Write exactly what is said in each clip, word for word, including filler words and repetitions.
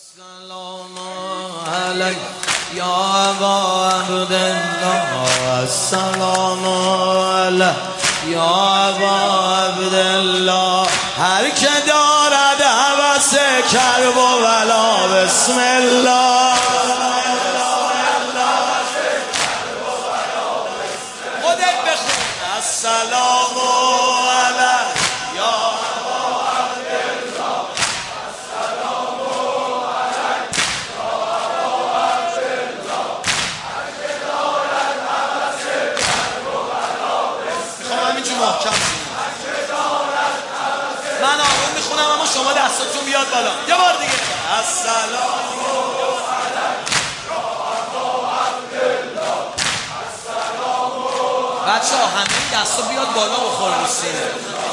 السلام علیک یا ابا عبدالله، السلام علیک یا ابا عبدالله. هر که دارد هوس کرب و بلا بسم الله. خودت بخون. السلام علیک یا ابا عبدالله، السلام علیک یا ابا عبدالله. هر که دارد هوس کرب و بلا بسم الله. میخوام همینجور محکم من آروم میخونم اما شما دستاتون بیاد بالا. یه بار دیگه. السلام علیک یا ابا عبدالله، السلام علیک. بچه ها همه این دستا بیاد بالا بخورن رو سینه.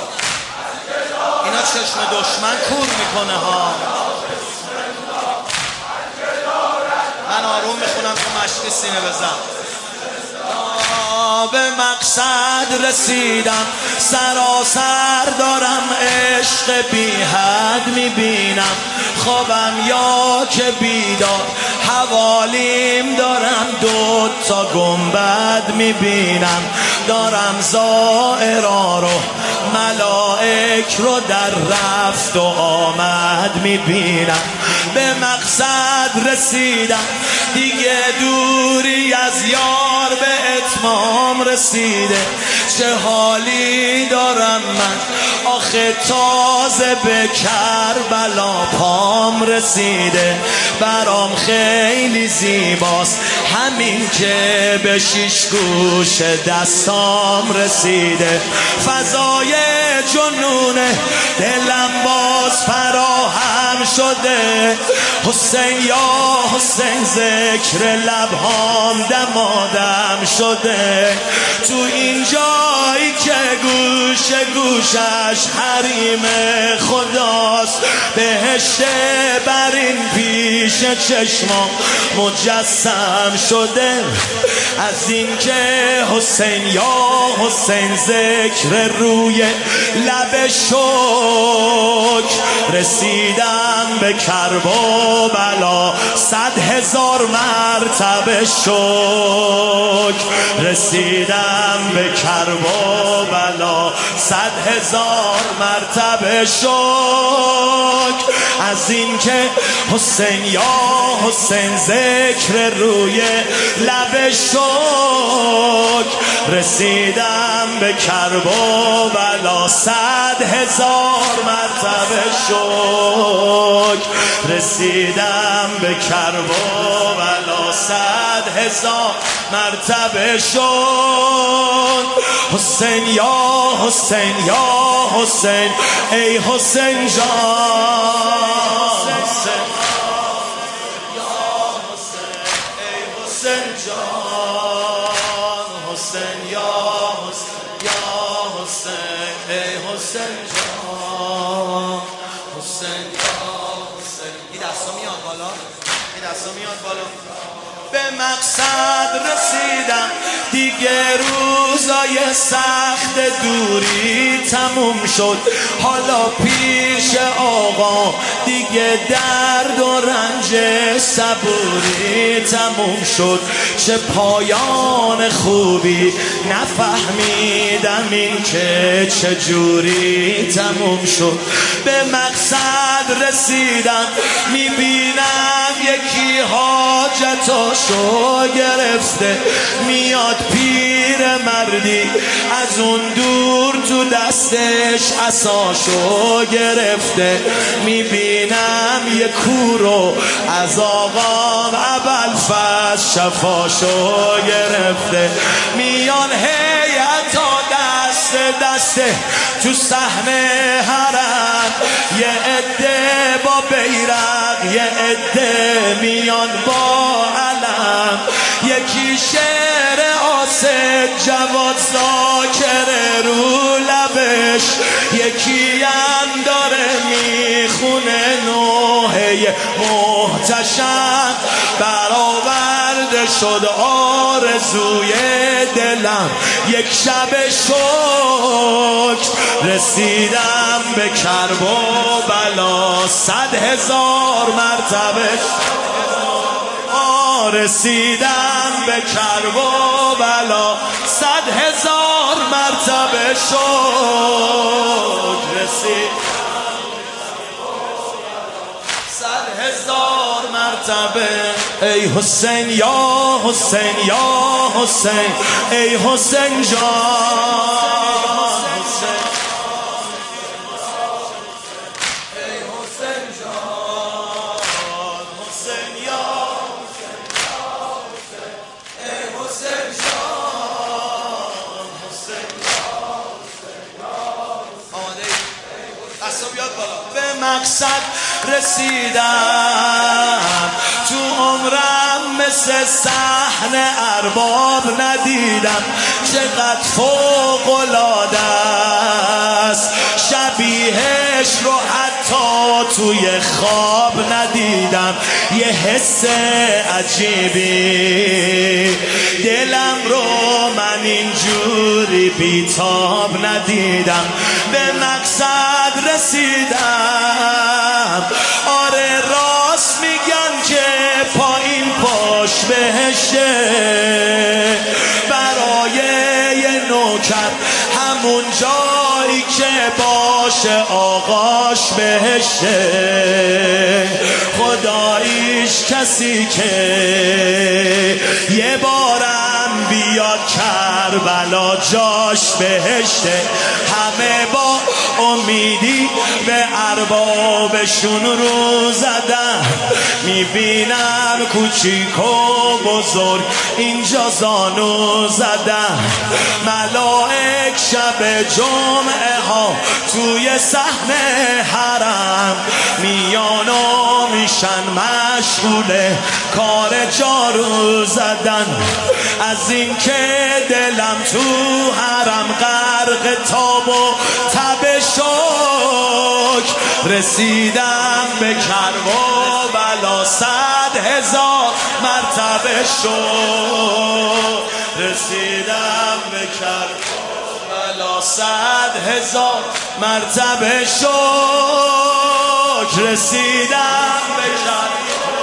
اینا چشم دشمن کور میکنه ها. من آروم میخونم تو مشقی سینه بزن. به مقصد رسیدم، سراسر دارم عشق بی حد میبینم. خوابم یا که بیدار حوالیم دارم، دو تا گنبد میبینم. دارم زائرا رو ملائک رو در رفت و آمد میبینم. به مقصد رسیدم دیگه دوری از یار به اتمام رسیده. چه حالی دارم من آخه تازه به کربلا پام رسیده. برام خیلی زیباست همین که به شیش گوش دستام رسیده. فضای جنونه دلم باز فراهم شده. حسین یا حسین ذکر لبهام دمادم شده. تو این جایی که گوش گوشش حریم خداست، بهشت بر این پیش چشمام مجسم شده. از این که حسین یا حسین ذکر روی لب شکر رسیدم به کرب و بلا صد هزار مرتبه شکر رسیدم به کرب و بلا صد هزار مرتبه شکر. از این که حسین یا حسین ذکر روی لب شکر رسیدم به کرب و بلا صد هزار مرتبه شکر رسیدم به کرب و بلا صد هزار مرتبه شکر. حسین یا حسین یا حسین ای حسین جان، حسین یا حسین یا حسین ای حسین جان، حسین یا حسین. این دستا میاد بالا، این دستا میاد بالا. به مقصد رسیدم دیگه روزای سخت دوری تموم شد. حالا پیش آقا دیگه درد و رنج صبوری تموم شد. چه پایان خوبی نفهمیدم این که چجوری تموم شد. به مقصد رسیدم میبینم یکی حاجتاشو گرفته. میاد پیر مردی از اون دور تو دستش عصاشو گرفته. میبینم یه کورو از آقام ابوالفضل شفاشو گرفته. میان هیئتا دست دسته تو صحنه حرم، یه عده با بیرق یه عده میان با علم. یکی شعر آصد جواد ذاکر رو لبش، یکی هم داره میخونه نوحه محتشم برآورده شد آرزوی دلم، یک شب شکر رسیدم به کرب و بلا، صد هزار مرتبه رسیدم به کرب و بلا، صد هزار مرتبه شکر رسیدم، صد هزار مرتبه. ای حسین یا حسین یا حسین، ای حسین جان به مقصد رسیدم، تو عمرم مثل صحن ارباب ندیدم، چقدر فوق العاده است، شبیهش رو حتی توی خواب ندیدم، یه حس عجیبی دلم رو من اینجوری بیتاب ندیدم، به مقصد رسیدم. آره راست میگن که پایین پاش بهشه، برای یه نوکر همون جایی که باشه آقاش بهشه، خداییش کسی که یه بارم بیاد کربلا جاش بهشته، همه با امیدی به اربابشون رو زدن، میبینم کوچیک و بزرگ اینجا زانو زدن، ملائک شب جمعه ها توی صحنه حرم میان و میشن مشغول کار جارو زدن، از این که دلم تو حرم غرق تاب و تب شکر رسیدم به کرب و بلا، صد هزار مرتبه شکر رسیدم به کرب و بلا، صد هزار مرتبه شکر رسیدم به کرب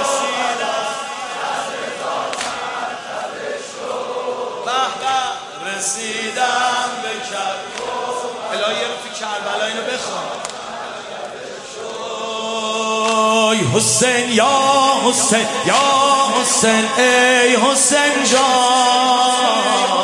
رسیدم به کرب. الهی رو تو کربلا اینو بخوان. حسین یا حسین یا حسین، ای حسین جان